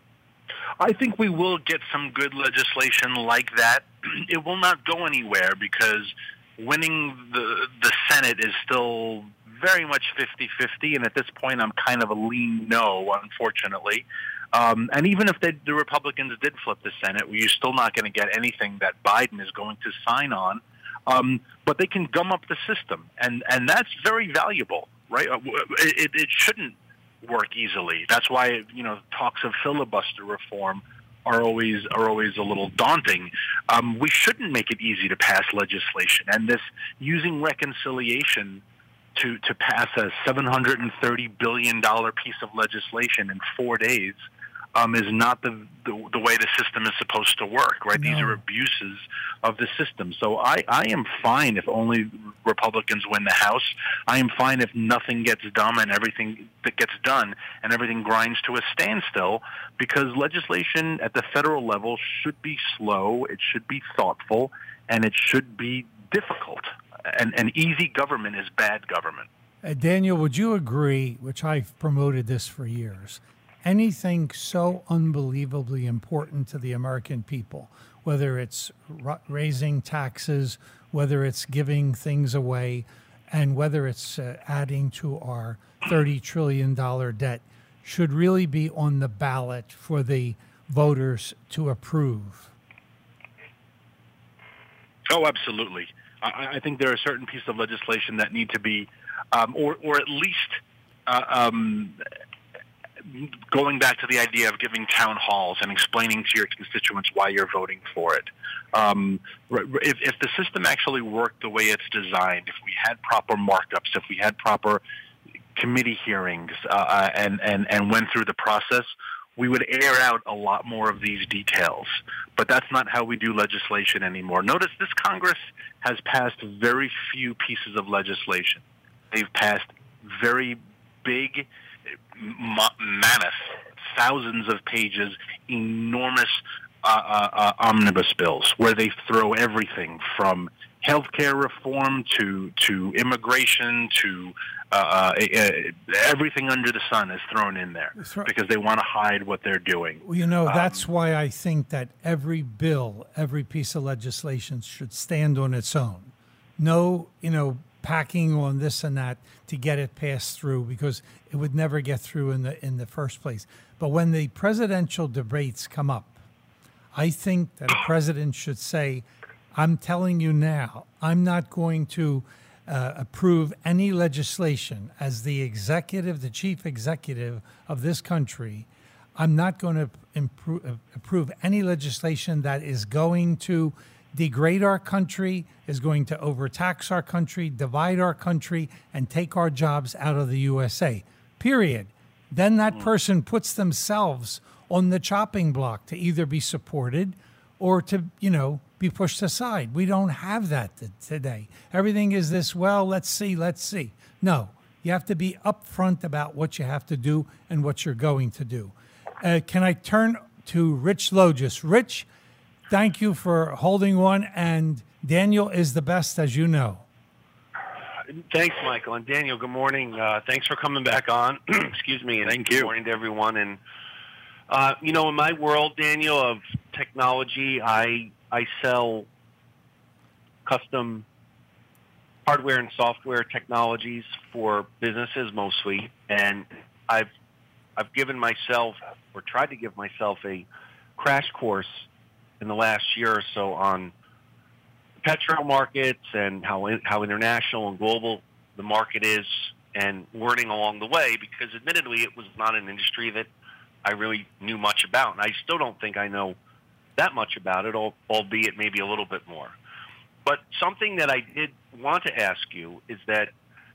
I think we will get some good legislation like that. It will not go anywhere because winning the the Senate is still very much fifty-fifty, and at this point I'm kind of a lean no, unfortunately. Um, and even if they, the Republicans did flip the Senate, you're still not going to get anything that Biden is going to sign on. Um, but they can gum up the system, and, and that's very valuable, right? It, it shouldn't work easily. That's why, you know, talks of filibuster reform are always are always a little daunting. Um, we shouldn't make it easy to pass legislation, and this using reconciliation to to pass a seven hundred thirty billion dollars piece of legislation in four days um, is not the, the the way the system is supposed to work, right? No. These are abuses of the system. So I, I am fine if only Republicans win the House. I am fine if nothing gets done and everything that gets done and everything grinds to a standstill, because legislation at the federal level should be slow, it should be thoughtful, and it should be difficult. And, and easy government is bad government. Uh, Daniel, would you agree, which I've promoted this for years, anything so unbelievably important to the American people, whether it's r- raising taxes, whether it's giving things away, and whether it's uh, adding to our thirty trillion dollars debt, should really be on the ballot for the voters to approve? Oh, absolutely. I, I think there are certain pieces of legislation that need to be, um, or, or at least uh, um, going back to the idea of giving town halls and explaining to your constituents why you're voting for it. Um, if, if the system actually worked the way it's designed, if we had proper markups, if we had proper committee hearings uh, and, and, and went through the process, we would air out a lot more of these details. But that's not how we do legislation anymore. Notice this Congress has passed very few pieces of legislation. They've passed very big, mammoth, thousands of pages, enormous uh, uh, uh, omnibus bills where they throw everything from healthcare reform to to immigration to uh, uh, everything under the sun is thrown in there because they want to hide what they're doing. Well, you know, um, that's why I think that every bill, every piece of legislation should stand on its own. No, you know, packing on this and that to get it passed through because it would never get through in the in the first place. But when the presidential debates come up, I think that a president should say, I'm telling you now, I'm not going to uh, approve any legislation as the executive, the chief executive of this country. I'm not going to improve, uh, approve any legislation that is going to degrade our country, is going to overtax our country, divide our country, and take our jobs out of the U S A, period. Then that person puts themselves on the chopping block to either be supported or to, you know, be pushed aside. We don't have that t- today. Everything is this, well, let's see, let's see. No, you have to be upfront about what you have to do and what you're going to do. Uh, can I turn to Rich Logis? Rich, thank you for holding one, and Daniel is the best, as you know. Thanks, Michael. And Daniel, good morning. Uh, thanks for coming back on. Excuse me. And Thank good you. morning to everyone. And, uh, you know, in my world, Daniel, of technology, I I sell custom hardware and software technologies for businesses mostly. And I've I've given myself, or tried to give myself, a crash course in the last year or so on petro markets and how how international and global the market is, and learning along the way, because admittedly it was not an industry that I really knew much about, and I still don't think I know that much about it, albeit maybe a little bit more. But something that I did want to ask you is that,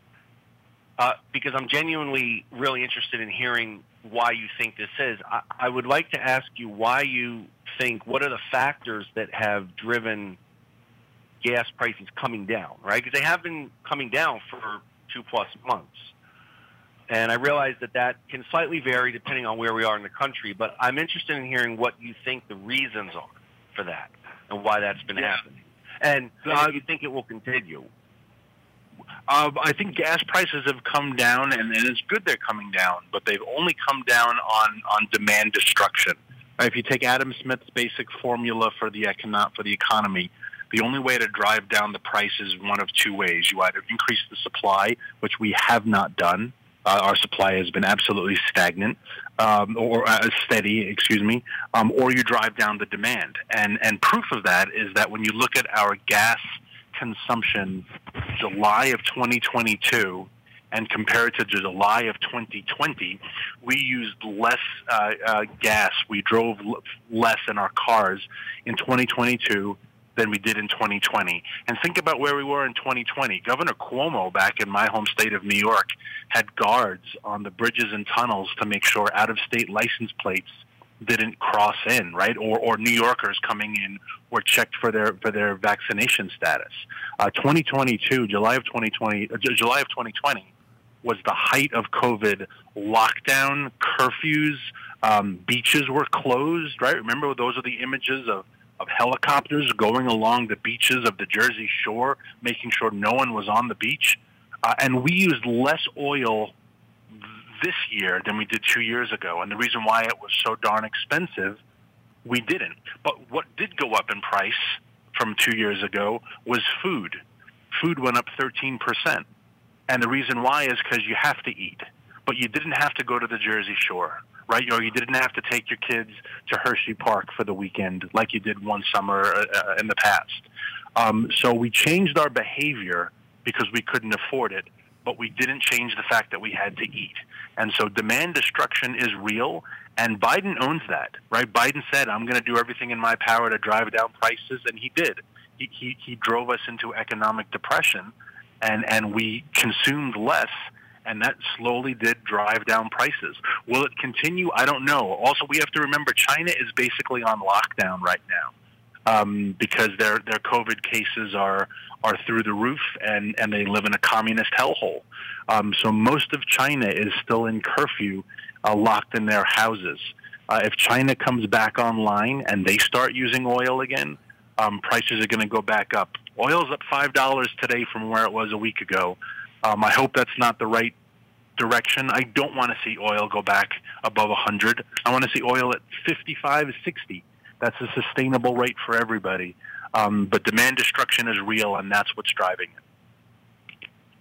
uh, because I'm genuinely really interested in hearing why you think this is, I, I would like to ask you why you think, what are the factors that have driven gas prices coming down, right? Because they have been coming down for two plus months. And I realize that that can slightly vary depending on where we are in the country, but I'm interested in hearing what you think the reasons are for that and why that's been Yeah. happening. And uh, you think it will continue? Uh, I think gas prices have come down, and, and it's good they're coming down, but they've only come down on, on demand destruction. Right? If you take Adam Smith's basic formula for the econo- for the economy, the only way to drive down the price is one of two ways. You either increase the supply, which we have not done. Uh, our supply has been absolutely stagnant, um, or uh, steady, excuse me, um, or you drive down the demand. And, and proof of that is that when you look at our gas consumption July of twenty twenty-two and compare it to July of twenty twenty, we used less uh, uh, gas. We drove l- less in our cars in twenty twenty-two than we did in twenty twenty. And think about where we were in twenty twenty. Governor Cuomo, back in my home state of New York, had guards on the bridges and tunnels to make sure out-of-state license plates didn't cross in, right? Or, or New Yorkers coming in were checked for their for their vaccination status. Uh, twenty twenty-two, July of twenty twenty, uh, July of twenty twenty was the height of COVID lockdown, curfews, um, beaches were closed, right? Remember, those are the images of of helicopters going along the beaches of the Jersey Shore, making sure no one was on the beach. Uh, and we used less oil this year than we did two years ago. And the reason why it was so darn expensive, we didn't. But what did go up in price from two years ago was food. Food went up thirteen percent. And the reason why is because you have to eat. But you didn't have to go to the Jersey Shore, right? Or you didn't have to take your kids to Hershey Park for the weekend like you did one summer uh, in the past. Um, so we changed our behavior because we couldn't afford it, but we didn't change the fact that we had to eat. And so demand destruction is real, and Biden owns that, right? Biden said, I'm going to do everything in my power to drive down prices, and he did. He, he, he drove us into economic depression, and, and we consumed less, and that slowly did drive down prices. Will it continue? I don't know. Also, we have to remember China is basically on lockdown right now um, because their their COVID cases are are through the roof, and, and they live in a communist hellhole. Um, so most of China is still in curfew, uh, locked in their houses. Uh, if China comes back online and they start using oil again, um, prices are going to go back up. Oil's up five dollars today from where it was a week ago. Um, I hope that's not the right direction. I don't want to see oil go back above one hundred. I want to see oil at fifty-five, sixty. That's a sustainable rate for everybody. Um, but demand destruction is real, and that's what's driving it.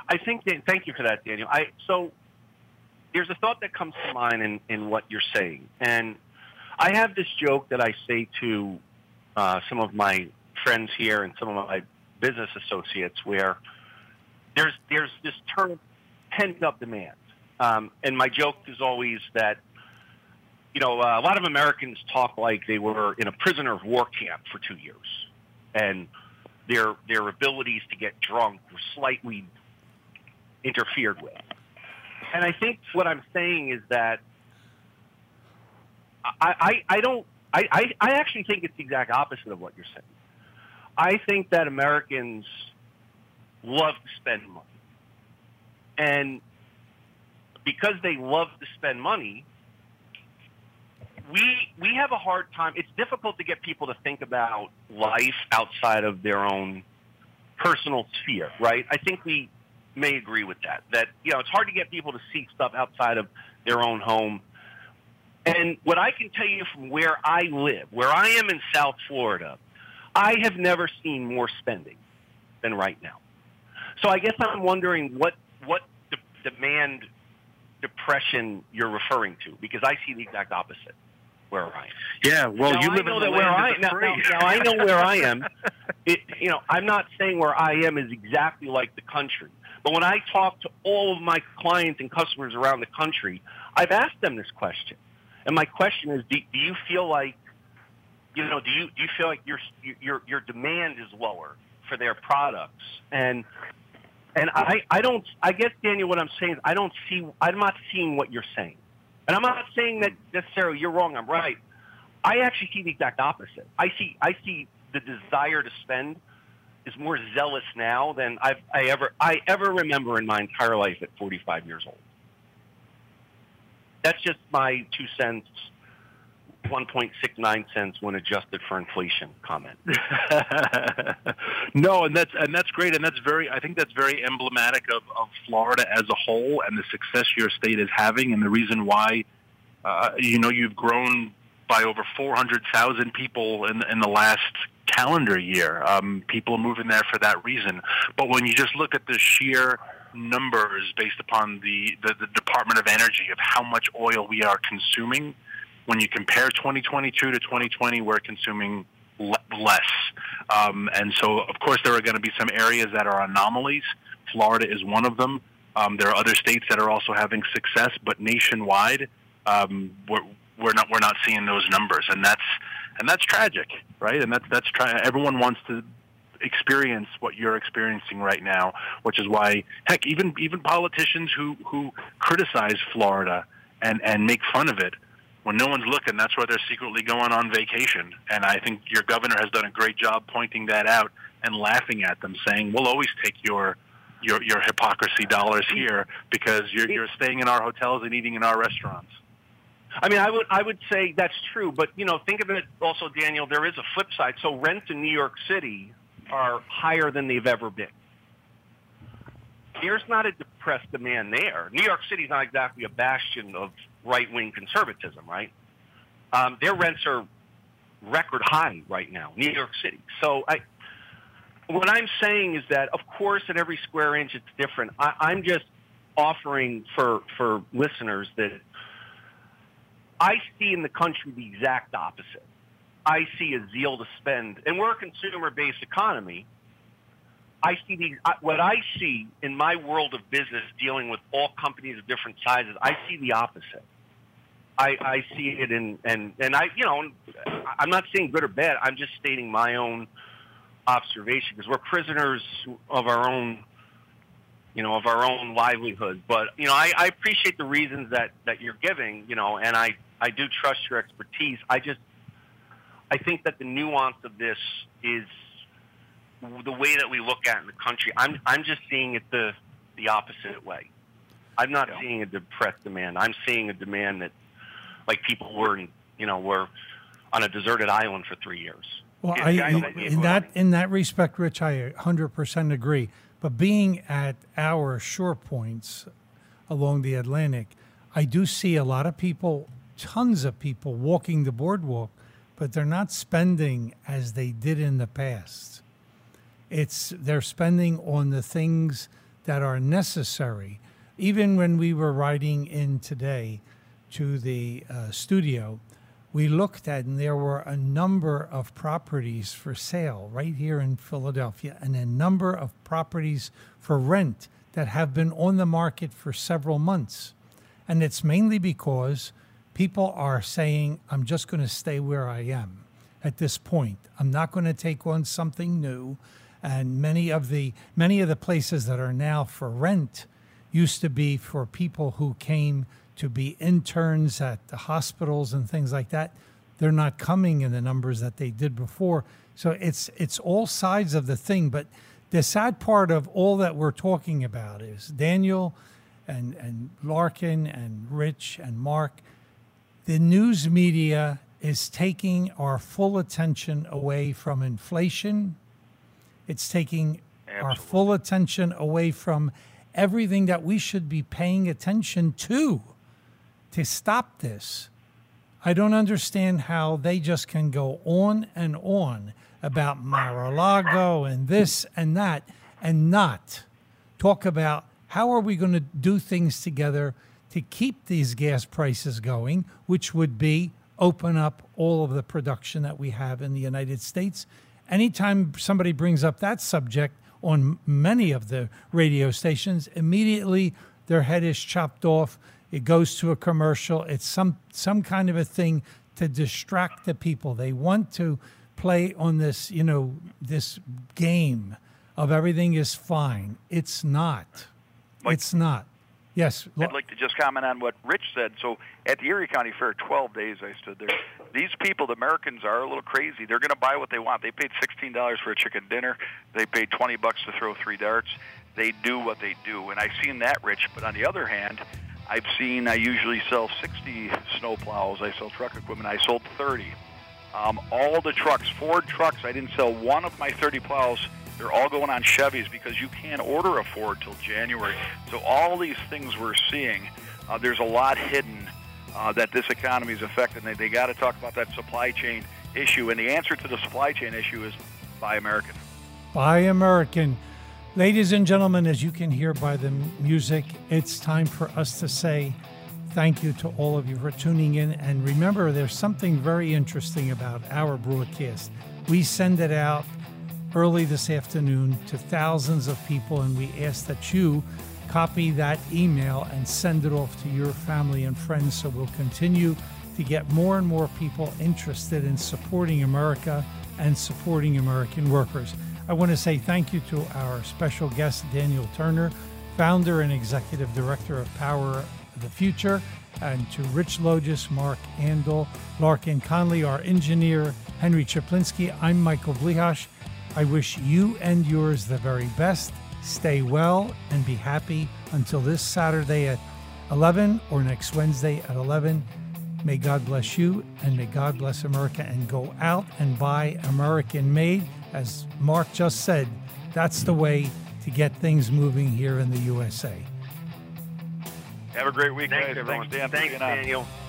I think that, thank you for that, Daniel. I so there's a thought that comes to mind in, in what you're saying, and I have this joke that I say to uh, some of my friends here and some of my business associates, where there's there's this term pent up demand, um, and my joke is always that you know uh, a lot of Americans talk like they were in a prisoner of war camp for two years, and their their abilities to get drunk were slightly interfered with. And I think what I'm saying is that I, I, I don't I, I, I actually think it's the exact opposite of what you're saying. I think that Americans love to spend money. And because they love to spend money, we we have a hard time. It's difficult to get people to think about life outside of their own personal sphere, right? I think we may agree with that, that, you know, it's hard to get people to see stuff outside of their own home. And what I can tell you from where I live, where I am in South Florida, I have never seen more spending than right now. So I guess I'm wondering what, what de- demand depression you're referring to, because I see the exact opposite where I am. Yeah, well, now, you I live know in the that where land I, of the now, free. now, now I know where I am. It, you know, I'm not saying where I am is exactly like the country. But when I talk to all of my clients and customers around the country, I've asked them this question. And my question is, do, do you feel like, you know, do you do you feel like your your your demand is lower for their products? And and I, I don't, I guess, Daniel, what I'm saying is I don't see, I'm not seeing what you're saying. And I'm not saying that necessarily you're wrong, I'm right. I actually see the exact opposite. I see I see the desire to spend is more zealous now than I've, I ever I ever remember in my entire life at forty-five years old. That's just my two cents, one point six nine cents when adjusted for inflation comment. No, and that's and that's great, and that's very. I think that's very emblematic of, of Florida as a whole and the success your state is having, and the reason why uh, you know you've grown by over four hundred thousand people in in the last calendar year. Um, people are moving there for that reason. But when you just look at the sheer numbers based upon the, the, the Department of Energy of how much oil we are consuming, when you compare twenty twenty-two to twenty twenty, we're consuming le- less. Um, and so, of course, there are going to be some areas that are anomalies. Florida is one of them. Um, there are other states that are also having success, but nationwide, um, we're, we're not we're not seeing those numbers, and that's and that's tragic, right? And that's that's try- everyone wants to experience what you're experiencing right now, which is why, heck, even even politicians who who criticize Florida and and make fun of it, when no one's looking, that's where they're secretly going on vacation. And I think your governor has done a great job pointing that out and laughing at them, saying, "We'll always take your your your hypocrisy dollars here because you're you're staying in our hotels and eating in our restaurants." I mean, I would I would say that's true, but you know, think of it also, Daniel. There is a flip side. So rents in New York City are higher than they've ever been. There's not a depressed demand there. New York City is not exactly a bastion of right-wing conservatism, right? Um, their rents are record high right now, New York City. So I, what I'm saying is that, of course, at every square inch it's different. I, I'm just offering for for listeners that I see in the country the exact opposite. I see a zeal to spend, and we're a consumer-based economy. I see the what I see in my world of business, dealing with all companies of different sizes. I see the opposite. I, I see it in, and and I, you know, I'm not saying good or bad. I'm just stating my own observation because we're prisoners of our own, you know, of our own livelihood. But you know, I, I appreciate the reasons that that you're giving, you know, and I I do trust your expertise. I just I think that the nuance of this is the way that we look at it in the country. I'm I'm just seeing it the the opposite way. I'm not yeah. seeing a depressed demand. I'm seeing a demand that, like, people were, in, you know, were on a deserted island for three years. Well, Yeah, I, yeah, in, I know. in that in that respect, Rich, I one hundred percent agree. But being at our shore points along the Atlantic, I do see a lot of people, tons of people walking the boardwalk, but they're not spending as they did in the past. It's they're spending on the things that are necessary. Even when we were riding in today to the uh, studio, we looked at, and there were a number of properties for sale right here in Philadelphia, and a number of properties for rent that have been on the market for several months. And it's mainly because people are saying, I'm just going to stay where I am at this point. I'm not going to take on something new. And many of the many of the places that are now for rent used to be for people who came to be interns at the hospitals and things like that. They're not coming in the numbers that they did before. So it's it's all sides of the thing. But the sad part of all that we're talking about is Daniel and, and Larkin and Rich and Mark, the news media is taking our full attention away from inflation. It's taking Absolutely. Our full attention away from everything that we should be paying attention to, to stop this. I don't understand how they just can go on and on about Mar-a-Lago and this and that and not talk about how are we going to do things together to keep these gas prices going, which would be open up all of the production that we have in the United States. Anytime somebody brings up that subject on many of the radio stations, immediately their head is chopped off. It goes to a commercial. It's some some kind of a thing to distract the people. They want to play on this, you know, this game of everything is fine. It's not. Mike, it's not. Yes. I'd like to just comment on what Rich said. So at the Erie County Fair, twelve days I stood there. These people, the Americans, are a little crazy. They're going to buy what they want. They paid sixteen dollars for a chicken dinner. They paid twenty bucks to throw three darts. They do what they do. And I've seen that, Rich. But on the other hand, I've seen, I usually sell sixty snow plows. I sell truck equipment. I sold thirty. Um, all the trucks, Ford trucks, I didn't sell one of my thirty plows. They're all going on Chevys because you can't order a Ford till January. So all these things we're seeing, uh, there's a lot hidden uh, that this economy is affected. And they, they got to talk about that supply chain issue. And the answer to the supply chain issue is buy American. Buy American. Ladies and gentlemen, as you can hear by the music, it's time for us to say thank you to all of you for tuning in. And remember, there's something very interesting about our broadcast. We send it out early this afternoon to thousands of people, and we ask that you copy that email and send it off to your family and friends, so we'll continue to get more and more people interested in supporting America and supporting American workers. I want to say thank you to our special guest, Daniel Turner, founder and executive director of Power of the Future, and to Rich Logis, Mark Andel, Larkin Conley, our engineer, Henry Chaplinsky. I'm Michael Blihash. I wish you and yours the very best. Stay well and be happy until this Saturday at eleven or next Wednesday at eleven. May God bless you and may God bless America, and go out and buy American made. As Mark just said, that's the way to get things moving here in the U S A. Have a great week, Thanks, guys. everyone. Thanks, Dan. Thanks, for being on. Daniel.